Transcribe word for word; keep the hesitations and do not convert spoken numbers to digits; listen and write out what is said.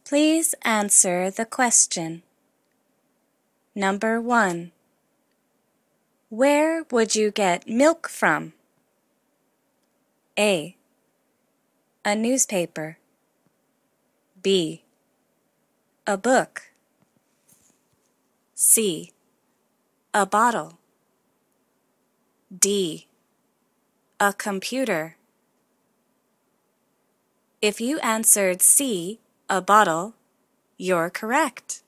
Please answer the question. Number one. Where would you get milk from? A. A newspaper. B. A book. C. A bottle. D. A computer. If you answered C, a bottle, you're correct.